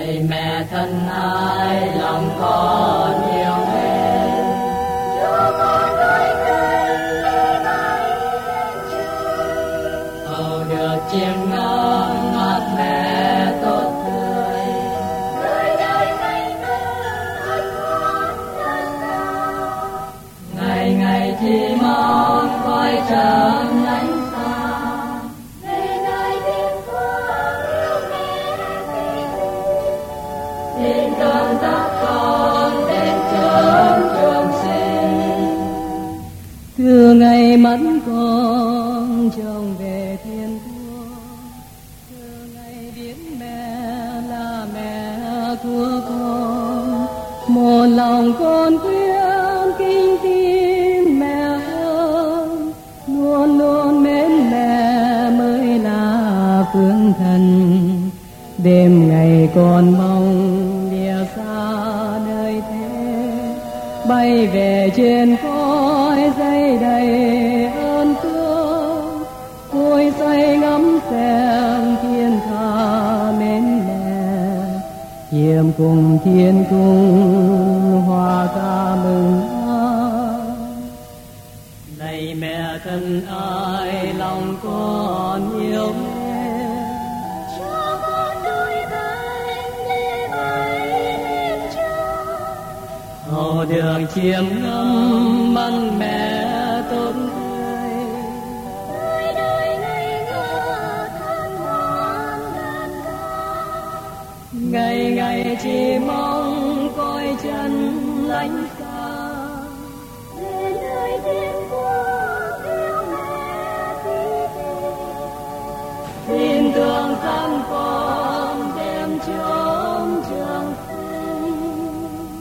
Lạy mẹ thân ái, lòng con yêu mến, cho con gửi đến đi bay lên trời. Hầu được chiêm ngưỡng mắt mẹ tốt tươi, đời đời ngày ngày hân hoan nhân đạo. Ngày ngày chỉ mong coi trần ánh sáng, về nơi thiên phương yêu mẹ vì xin con dắt con đến chốn trường sinh. Từ ngày mắt con trông về thiên quốc, từ ngày biết mẹ là mẹ của con, một lòng con quyết kính tin mẹ hơn, luôn luôn mến mẹ mới là phương thần. Đêm ngày con mong lìa xa nơi thế, bay về trên cõi dây đầy ơn thương, vui say ngắm xem thiên tha mến mẹ, chiêm cùng thiên cung hòa ca mừng an. Này mẹ thân ái, lòng con yêu mẹ, Cho con đôi cánh để bay lên trời. hầu đường chiêm ngắm mắt mẹ tốt tươi, Đời đời ngày ngỡ thân hoan gần cao. ngày ngày chỉ mong coi chân lánh xa, Về nơi thiên quốc yêu mẹ vì tin tưởng rằng con đem chốn trường sinh.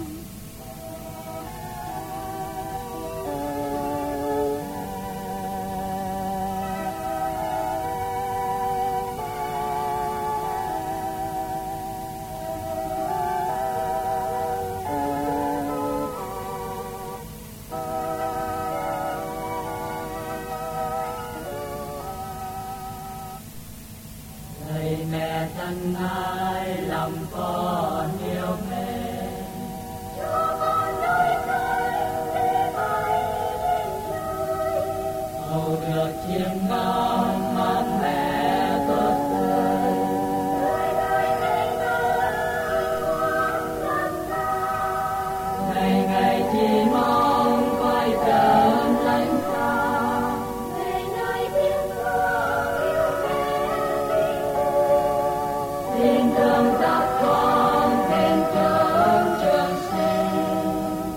Lạy mẹ thân ái, lòng con yêu mến, cho con đôi cánh để bay lên trời. Hầu được chiêm ngắm mắt mẹ tốt tươi, Đời đời ngày ngày hoan gần cao. ngày ngày chỉ mong coi trần lánh xa, Về nơi thiên phương yêu mẹ vì tin thương dắt con đến chốn trường sinh.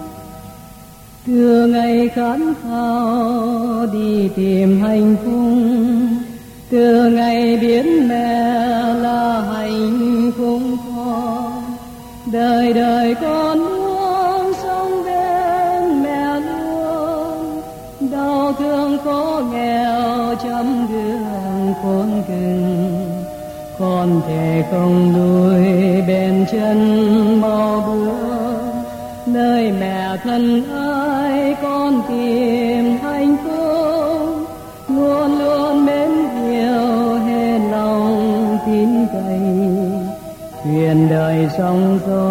Từ ngày khát khao đi tìm hạnh phúc, từ ngày biết mẹ là hạnh phúc con, đời đời con muốn sống bên mẹ luôn. Đau thương có nghèo trăm đường khốn cùng, con thể không lùi bên chân mau bước. Nơi mẹ thân ái con tìm hạnh phúc, luôn luôn mến yêu hết lòng tin cậy, thuyền đời sóng gió